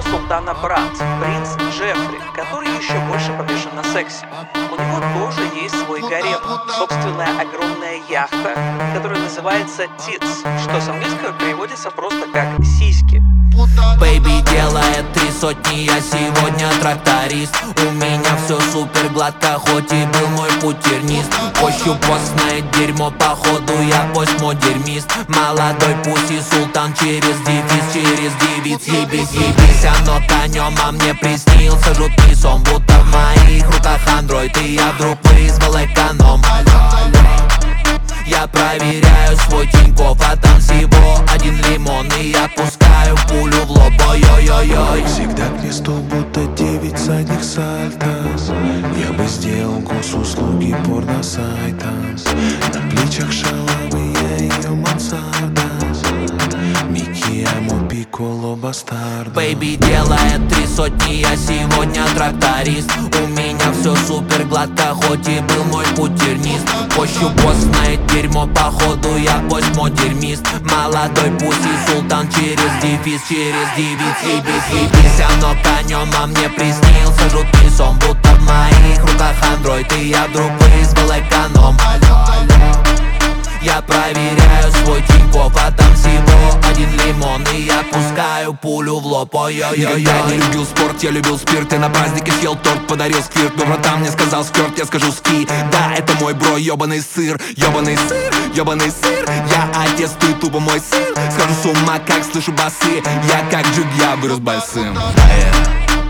появляется султана брат, принц Джеффри, который еще больше помешан на сексе. У него тоже есть свой гарем, собственная огромная яхта, которая называется Tits, что с английского переводится просто как «сиськи». Бэйби делает 3 сотни, я сегодня тракторист. У меня все супер гладко, хоть и был мой путь тернист. Пощу постное дерьмо, походу я постмодернист. Молодой пусть и султан через девиц. Ебись, оно конем, а мне приснился жуткий сон. Будто в моих руках андроид, и я вдруг вызвал эконом. Я проверяю свой Тинькофф, а там всего один лимон. И я пускаю пулю в лоб, ой-ой-ой-ой. Всегда к месту, будто 9 задних сальтос. Я бы сделал госуслуги порно-сайтам. На плечах шалавы, я ее мансарда. Микки, амо, пикколо, бастард. Бэйби делает 3 сотни, я сегодня тракторист. У меня все супер гладко, хоть и был мой путь тернист. Пощу постное дерьмо, походу я постмодернист. Молодой пусть и султан через девиц. Ебись, оно конем, а мне приснился жуткий сон. Будто в моих руках андроид, и я вдруг вызвал эконом. Я проверяю свой Тинькофф, а там всего один лимон. И я пускаю пулю в лоб, ой-ой-ой-ой. Никогда не любил спорт, я любил спирт. И на празднике съел торт, подарил сквирт. Но братан мне сказал скёрт, я скажу ски. Да, это мой бро, ёбаный сыр. Ёбаный сыр. Я отец, ты тупо мой сын. Схожу с ума, как слышу басы. Я как джиг, я вырос большим.